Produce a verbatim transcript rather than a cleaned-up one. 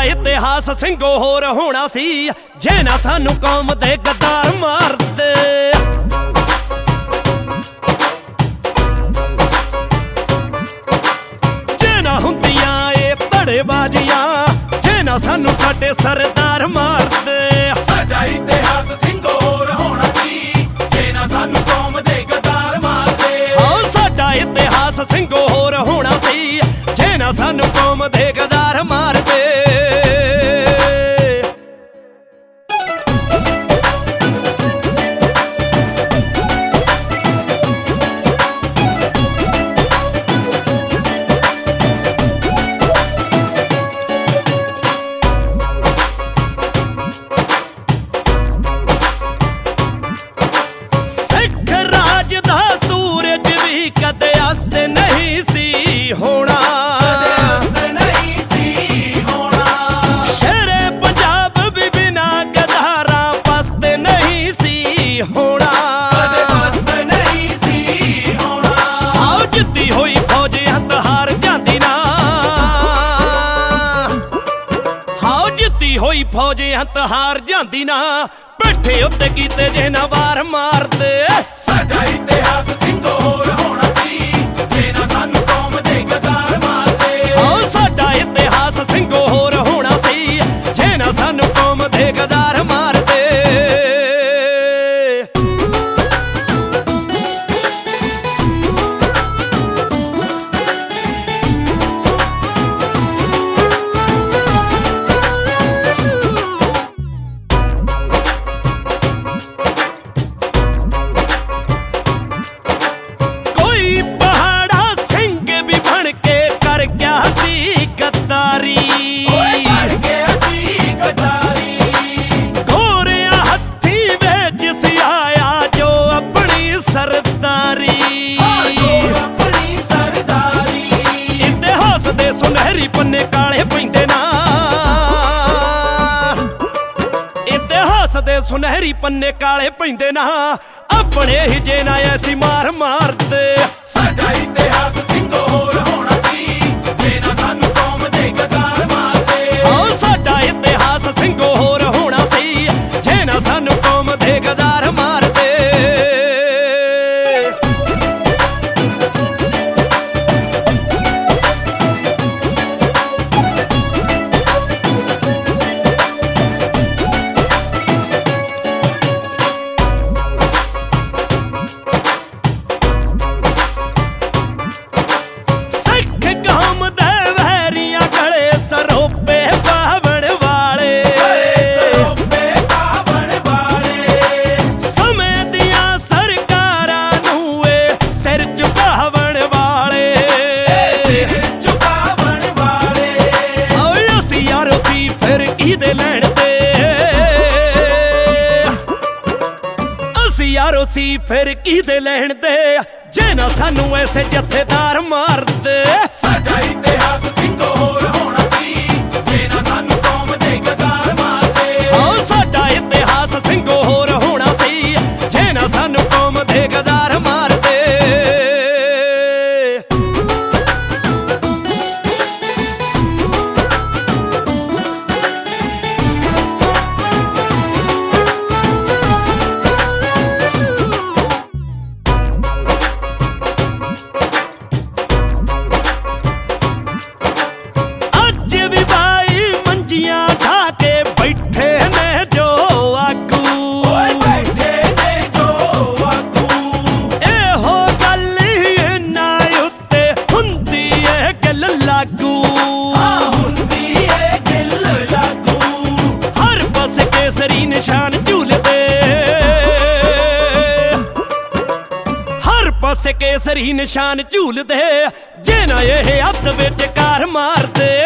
इतिहास ਸਿੰਘੋ ਹੋਰ ਹੋਣਾ ਸੀ ਜੇ ਨਾ ਸਾਨੂੰ ਕੌਮ ਦੇ ਗੱਦਾਰ ਮਾਰਦੇ। ਜੇ ਨਾ ਹੁੰਦੀਆਂ ਇਹ ਧੜੇਬਾਜ਼ੀਆਂ ਜੇ ਨਾ ਸਾਨੂੰ ਸਾਡੇ ਸਰਦਾਰ ਮਾਰਦੇ। ਸਾਡਾ ਇਤਿਹਾਸ ਸਿੰਘੋ ਹੋਰ ਹੋਣਾ ਸੀ ਜੇ ਨਾ ਸਾਨੂੰ ਕੌਮ ਦੇ ਗੱਦਾਰ ਮਾਰਦੇ। ਹਾਂ ਸਾਡਾ ਇਤਿਹਾਸ ਸਿੰਘੋ ਹੋਰ ਹੋਣਾ ਸੀ ਜੇ ਨਾ ਸਾਨੂੰ ਕੌਮ ਦੇ ਗੱਦਾਰ ਮਾਰਦੇ। ਕਦੇ ਅਸਤ ਨਹੀਂ ਸੀ ਹੋਣਾ ਕਦੇ ਅਸਤ ਨਹੀਂ ਸੀ ਹੋਣਾ। ਸ਼ੇਰੇ ਪੰਜਾਬ ਵੀ ਬਿਨਾ ਗਦਾਰਾਂ ਪਸਤ ਨਹੀਂ ਸੀ ਹੋਣਾ ਕਦੇ ਪਸਤ ਨਹੀਂ ਸੀ ਹੋਣਾ। ਆਓ ਜਿੱਤੀ ਹੋਈ ਫੌਜ ਹੱਥ ਹਾਰ ਜਾਂਦੀ ਨਾ ਆਓ ਜਿੱਤੀ ਹੋਈ ਫੌਜ ਹੱਥ ਹਾਰ ਜਾਂਦੀ ਨਾ ਬੈਠੇ ਉੱਤੇ ਕੀਤੇ ਜੇ ਨਾ ਵਾਰ ਮਾਰਦੇ। ਸਾਡਾ ਇਤਿਹਾਸ ਸਿੰਘੋ ਹੋਰ ਹੋਣਾ ਸੀ ਜੇ ਨਾ ਸਾਨੂੰ ਕੌਮ ਦੇ ਗੱਦਾਰ ਮਾਰਦੇ। ਹਾਂ ਸਾਡਾ ਇਤਿਹਾਸ ਸਿੰਘੋ ਹੋਰ ਹੋਣਾ ਸੀ ਜੇ ਨਾ ਸਾਨੂੰ ਕੌਮ ਦੇ ਗੱਦਾਰ ਮਾਰਦੇ। ਸੁਨਹਿਰੀ ਪੰਨੇ ਕਾਲੇ ਪੈਂਦੇ ਨਾ ਇਤਿਹਾਸ ਦੇ ਸੁਨਹਿਰੀ ਪੰਨੇ ਕਾਲੇ ਪੈਂਦੇ ਨਾ ਆਪਣੇ ਹੀ ਜੇ ਨਾ ਐਸੀ ਮਾਰ ਮਾਰਦੇ। ਸਾਡਾ ਇਤਿਹਾਸ ਸਿੰਘੋ ਹੋਰ ਹੋਣਾ ਸੀ ਜੇ ਨਾ ਸਾਨੂੰ ਕੌਮ ਦੇ ਗੱਦਾਰ ਮਾਰਦੇ। ਹਾਂ ਸਾਡਾ ਇਤਿਹਾਸ ਸਿੰਘੋ ਹੋਰ ਹੋਣਾ ਸੀ ਜੇ ਨਾ ਸਾਨੂੰ ਕੌਮ ਦੇ ਗੱਦਾਰ ਮਾਰਦੇ। ਇਹਦੇ ਲੈਣ ਤੇ ਅਸੀਂ ਯਾਰੋ ਸੀ ਫਿਰ ਕਿਹਦੇ ਲੈਣ ਤੇ ਜੇ ਨਾ ਸਾਨੂੰ ਐਸੇ ਜਥੇਦਾਰ ਮਾਰਦੇ। ਸਾਡਾ ਇਤਿਹਾਸ ਸਿੰਘੋ ਹੋਰ ਹੋਣਾ ਸੀ ਜੇ ਨਾ ਸਾਨੂੰ ਕੌਮ ਦੇ ਗੱਦਾਰ ਮਾਰਦੇ। ਹਾਂ ਸਾਡਾ ਇਤਿਹਾਸ ਸਿੰਘੋ ਹੋਰ ਹੋਣਾ ਸੀ ਜੇ ਨਾ ਸਾਨੂੰ ਕੌਮ ਦੇ ਗੱਦਾਰ ਮਾਰਦੇ। ਨਿਸ਼ਾਨ ਝੂਲਦੇ ਹਰ ਪਾਸੇ ਕੇਸਰੀ ਨਿਸ਼ਾਨ ਝੂਲਦੇ ਜੇ ਨਾ ਇਹ ਹੱਥ ਵਿੱਚ ਕਾਰ ਮਾਰਦੇ।